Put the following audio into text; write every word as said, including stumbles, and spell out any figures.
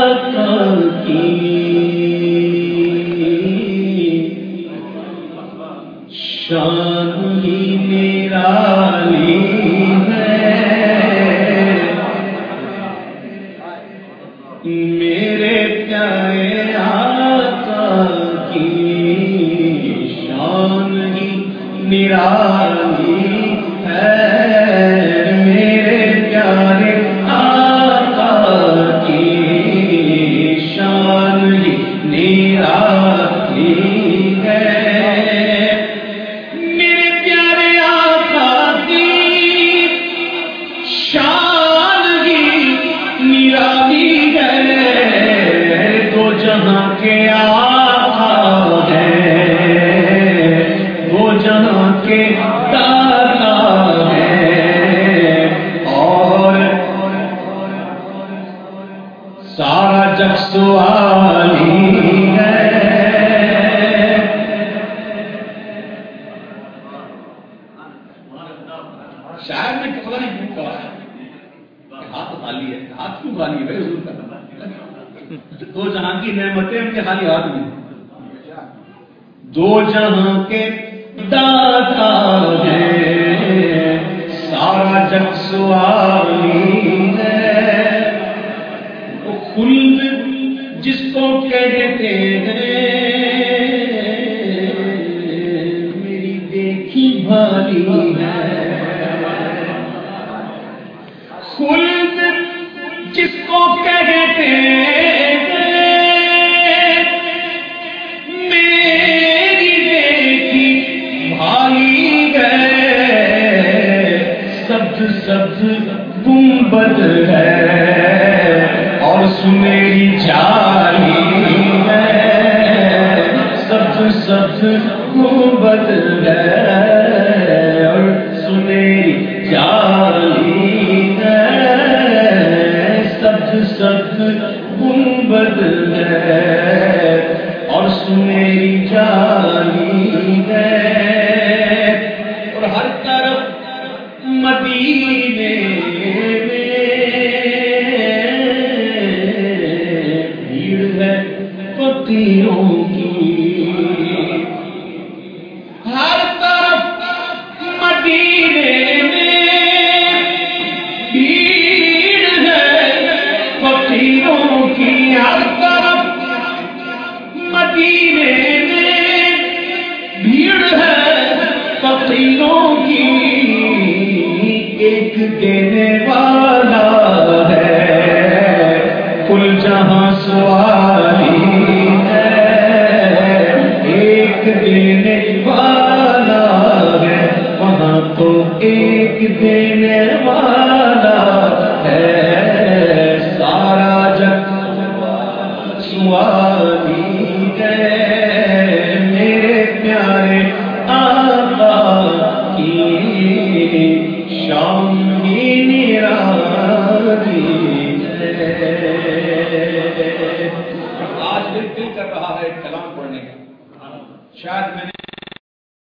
شان ہی نرالی ہے، میرے پیارے آقا کی شان ہی نرالی ہے، میرے پیارے آقا کی شان ہی نرالی ہے، جہاں کے آقا ہیں، وہ جہاں کے داتا ہیں، اور سارا جگ سوالی ہے۔ شاعر نے پتہ نہیں کیوں کہا ہے ہاتھ خالی ہے، ہاتھ کیوں خالی ہے بھائی؟ حضور کا دو جہاں کی نعمتیں ان کے خالی ہاتھ میں، دو جہاں کے داتا ہیں، سارا جگ سوالی ہے، وہ خلد جس کو کہتے ہیں، میری دیکھی بھالی ہے، خلد جس کو کہتے ہیں، سبز گنبد ہے اور سنہری جالی ہے، سبز سبز گنبد ہے اور سنہری جالی ہے، سبز سبز گنبد ہے اور سنہری جالی ہے، اور ہر طرف مدینے میں بھیڑ ہے فقیروں کی، ہر طرف مدینے میں بھیڑ ہے فقیروں کی، ہر طرف مدینے میں بھیڑ ہے فقیروں کی، ایک دینے والا ہے کل جہاں سوالی ہے، ایک دینے والا ہے وہاں تو ایک دینے والا ہے، سارا جگ سوالی ہے، میرے پیارے آقا کی شان ہی نرالی ہے۔ آج دل دل کر رہا ہے کلام پڑھنے کا، شاید میں نے